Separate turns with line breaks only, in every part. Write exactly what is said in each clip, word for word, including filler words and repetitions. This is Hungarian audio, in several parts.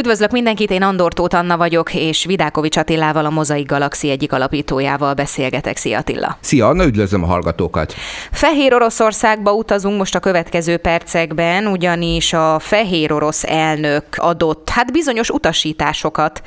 Üdvözlök mindenkit, én Andor Tóth Anna vagyok, és Vidákovics Attilával, a Mozaik Galaxy egyik alapítójával beszélgetek. Szia Attila!
Szia Anna, üdvözlöm a hallgatókat!
Fehér Oroszországba utazunk most a következő percekben, ugyanis a fehér orosz elnök adott hát bizonyos utasításokat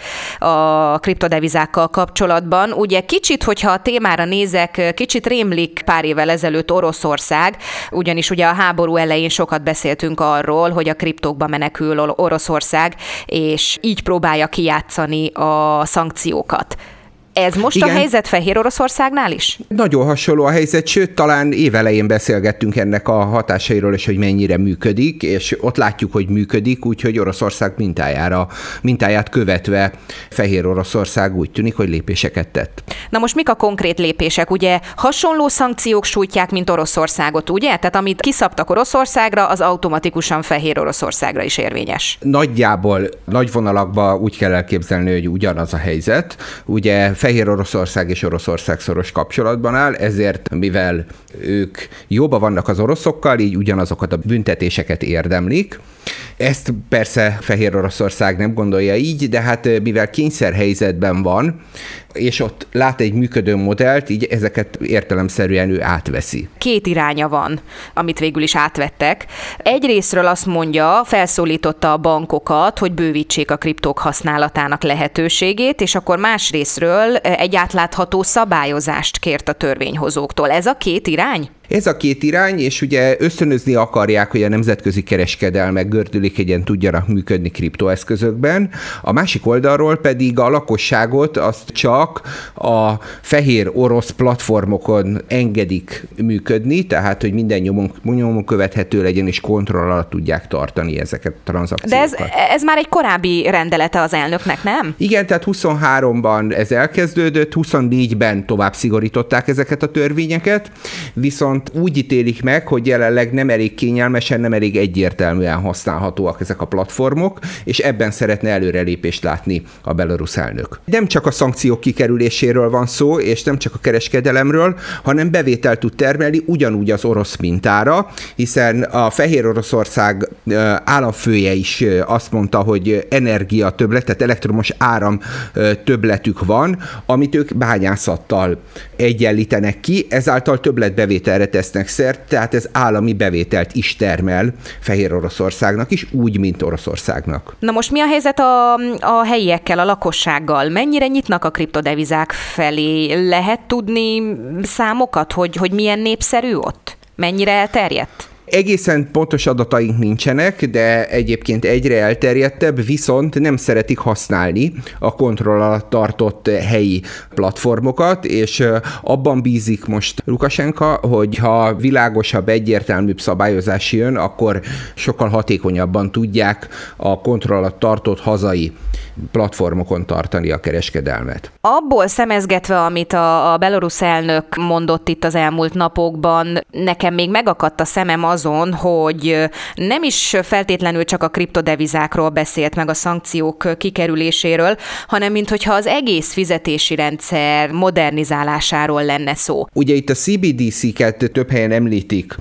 a kriptodevizákkal kapcsolatban. Ugye kicsit, hogyha a témára nézek, kicsit rémlik pár évvel ezelőtt Oroszország, ugyanis ugye a háború elején sokat beszéltünk arról, hogy a kriptókba menekül Oroszország, és így próbálja kijátszani a szankciókat. Ez most Igen. a helyzet Fehér Oroszországnál is?
Nagyon hasonló a helyzet, sőt, talán évelején beszélgettünk ennek a hatásairól, és hogy mennyire működik, és ott látjuk, hogy működik, úgyhogy Oroszország mintájára, mintáját követve Fehér Oroszország úgy tűnik, hogy lépéseket tett.
Na most mik a konkrét lépések? Ugye hasonló szankciók sújtják, mint Oroszországot, ugye? Tehát amit kiszabtak Oroszországra, az automatikusan Fehér Oroszországra is érvényes.
Nagyjából, nagy vonalakban úgy kell elképzelni, hogy ugyanaz a helyzet. Ugye Fehér Oroszország és Oroszország szoros kapcsolatban áll, ezért mivel ők jobban vannak az oroszokkal, így ugyanazokat a büntetéseket érdemlik. Ezt persze Fehér Oroszország nem gondolja így, de hát mivel kényszerhelyzetben van, és ott lát egy működő modellt, így ezeket értelemszerűen ő átveszi.
Két iránya van, amit végül is átvettek. Egyrészről azt mondja, felszólította a bankokat, hogy bővítsék a kriptók használatának lehetőségét, és akkor másrészről egy átlátható szabályozást kért a törvényhozóktól. Ez a két irány?
Ez a két irány, és ugye ösztönözni akarják, hogy a nemzetközi kereskedelmek gördülékenyen tudjanak működni kriptoeszközökben. A másik oldalról pedig a lakosságot azt csak a fehér orosz platformokon engedik működni, tehát hogy minden nyomon, nyomon követhető legyen, és kontroll alatt tudják tartani ezeket a tranzakciókat.
De ez, ez már egy korábbi rendelete az elnöknek, nem?
Igen, tehát huszonháromban ez elkezdődött, huszonnégyben tovább szigorították ezeket a törvényeket, viszont úgy ítélik meg, hogy jelenleg nem elég kényelmesen, nem elég egyértelműen használhatóak ezek a platformok, és ebben szeretne előrelépést látni a belarusz elnök. Nem csak a szankciók kikerüléséről van szó, és nem csak a kereskedelemről, hanem bevételt tud termelni ugyanúgy az orosz mintára, hiszen a Fehér Oroszország államfője is azt mondta, hogy energia többlet, tehát elektromos áram többletük van, amit ők bányászattal egyenlítenek ki, ezáltal többletbevételre tesznek szert, tehát ez állami bevételt is termel Fehér Oroszországnak is, úgy, mint Oroszországnak.
Na most mi a helyzet a, a helyiekkel, a lakossággal? Mennyire nyitnak a kriptodevizák felé? Lehet tudni számokat, hogy, hogy milyen népszerű ott? Mennyire elterjedt?
Egészen pontos adataink nincsenek, de egyébként egyre elterjedtebb, viszont nem szeretik használni a kontroll alatt tartott helyi platformokat, és abban bízik most Lukasenka, hogy ha világosabb, egyértelműbb szabályozás jön, akkor sokkal hatékonyabban tudják a kontroll alatt tartott hazai platformokon tartani a kereskedelmet.
Abból szemezgetve, amit a, a belarusz elnök mondott itt az elmúlt napokban, nekem még megakadt a szemem azon, hogy nem is feltétlenül csak a kriptodevizákról beszélt meg a szankciók kikerüléséről, hanem minthogyha az egész fizetési rendszer modernizálásáról lenne szó.
Ugye itt a cé bé dé cé-ket több helyen említik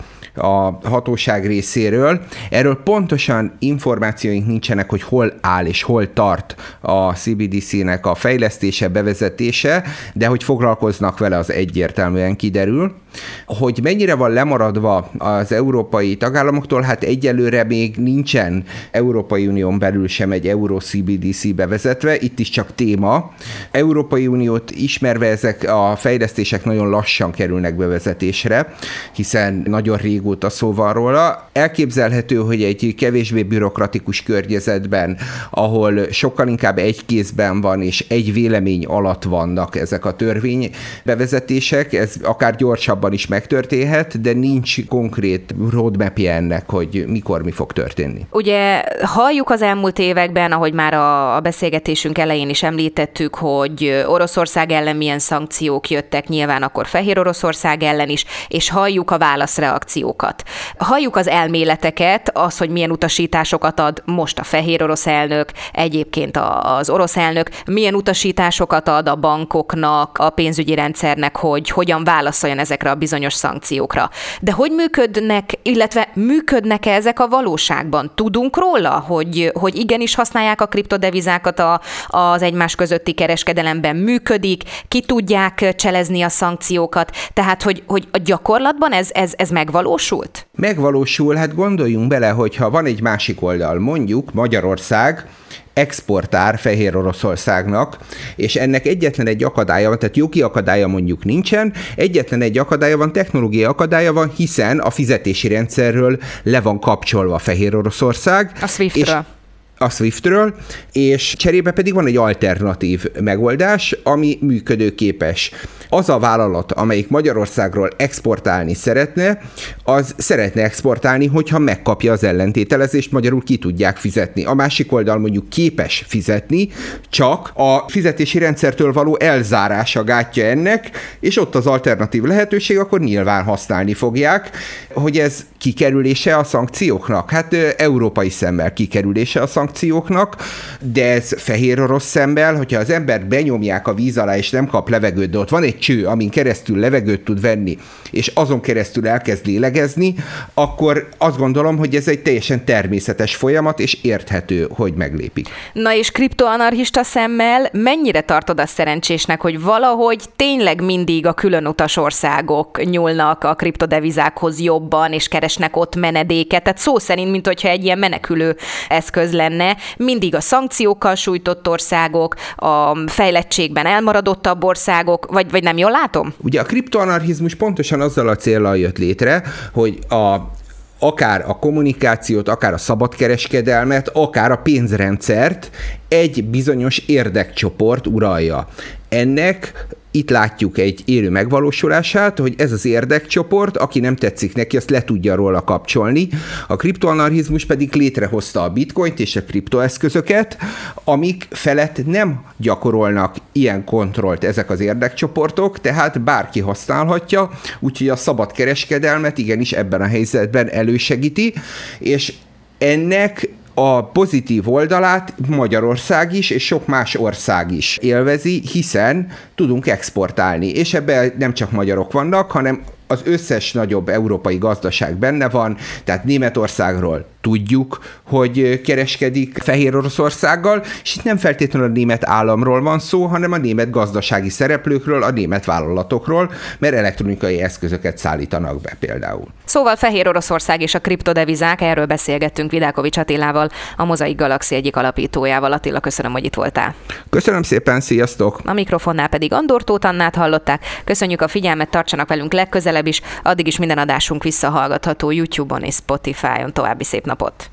a hatóság részéről. Erről pontosan információink nincsenek, hogy hol áll és hol tart a cé bé dé cé-nek a fejlesztése, bevezetése, de hogy foglalkoznak vele, az egyértelműen kiderül. Hogy mennyire van lemaradva az európai tagállamoktól, hát egyelőre még nincsen Európai Unión belül sem egy Euro cé bé dé cé bevezetve, itt is csak téma. Európai Uniót ismerve ezek a fejlesztések nagyon lassan kerülnek bevezetésre, hiszen nagyon régóta szó van róla. Elképzelhető, hogy egy kevésbé bürokratikus környezetben, ahol sokkal inkább egy kézben van, és egy vélemény alatt vannak ezek a törvénybevezetések, ez akár gyorsabb is megtörténhet, de nincs konkrét roadmapje ennek, hogy mikor mi fog történni.
Ugye halljuk az elmúlt években, ahogy már a beszélgetésünk elején is említettük, hogy Oroszország ellen milyen szankciók jöttek, nyilván akkor Fehér Oroszország ellen is, és halljuk a válaszreakciókat. Halljuk az elméleteket, az, hogy milyen utasításokat ad most a fehér orosz elnök, egyébként az orosz elnök, milyen utasításokat ad a bankoknak, a pénzügyi rendszernek, hogy hogyan válaszoljon ezekre a a bizonyos szankciókra. De hogy működnek, illetve működnek-e ezek a valóságban? Tudunk róla, hogy, hogy igenis használják a kriptodevizákat a, az egymás közötti kereskedelemben, működik, ki tudják cselezni a szankciókat, tehát hogy, hogy a gyakorlatban ez, ez, ez megvalósult?
Megvalósul, hát gondoljunk bele, hogyha van egy másik oldal, mondjuk Magyarország exportár Fehér Oroszországnak, és ennek egyetlen egy akadálya van, tehát jogi akadálya mondjuk nincsen, egyetlen egy akadálya van, technológiai akadálya van, hiszen a fizetési rendszerről le van kapcsolva Fehér Oroszország.
A swiftről.
A swiftről, és cserébe pedig van egy alternatív megoldás, ami működőképes. Az a vállalat, amelyik Magyarországról exportálni szeretne, az szeretne exportálni, hogyha megkapja az ellentételezést, magyarul ki tudják fizetni. A másik oldal mondjuk képes fizetni, csak a fizetési rendszertől való elzárása gátja ennek, és ott az alternatív lehetőség, akkor nyilván használni fogják. Hogy ez kikerülése a szankcióknak? Hát európai szemmel kikerülése a szankcióknak, de ez fehér orosz szemmel, hogyha az embert benyomják a víz alá, és nem kap levegőt, de ott van egy cső, amin keresztül levegőt tud venni, és azon keresztül elkezd lélegezni, akkor azt gondolom, hogy ez egy teljesen természetes folyamat, és érthető, hogy meglépik.
Na és kriptoanarchista szemmel mennyire tartod azt szerencsésnek, hogy valahogy tényleg mindig a különutas országok nyúlnak a kriptodevizákhoz jobban, és keresnek ott menedéket, tehát szó szerint, mint hogyha egy ilyen menekülő eszköz lenne, mindig a szankciókkal sújtott országok, a fejlettségben elmaradottabb országok, vagy, vagy nem jól látom?
Ugye a kriptoanarchizmus pontosan azzal a céllal jött létre, hogy a akár a kommunikációt, akár a szabadkereskedelmet, akár a pénzrendszert egy bizonyos érdekcsoport uralja. Ennek itt látjuk egy élő megvalósulását, hogy ez az érdekcsoport, aki nem tetszik neki, azt le tudja róla kapcsolni. A kriptoanarchizmus pedig létrehozta a bitcoint és a kriptoeszközöket, amik felett nem gyakorolnak ilyen kontrollt ezek az érdekcsoportok, tehát bárki használhatja, úgyhogy a szabad kereskedelmet igenis ebben a helyzetben elősegíti, és ennek a pozitív oldalát Magyarország is, és sok más ország is élvezi, hiszen tudunk exportálni, és ebben nem csak magyarok vannak, hanem az összes nagyobb európai gazdaság benne van, tehát Németországról tudjuk, hogy kereskedik Fehér Oroszországgal, és itt nem feltétlenül a német államról van szó, hanem a német gazdasági szereplőkről, a német vállalatokról, mert elektronikai eszközöket szállítanak be például.
Szóval Fehér Oroszország és a kriptodevizák, erről beszélgettünk Vidákovics Attilával, a Mozaik Galaxy egyik alapítójával. Attila, köszönöm, hogy itt voltál.
Köszönöm szépen, sziasztok!
A mikrofonnál pedig Andor Tóth Annát hallották. Köszönjük a figyelmet, tartsanak velünk legközelebb is, addig is minden adásunk visszahallgatható YouTube-on és Spotify-on. További szép napot!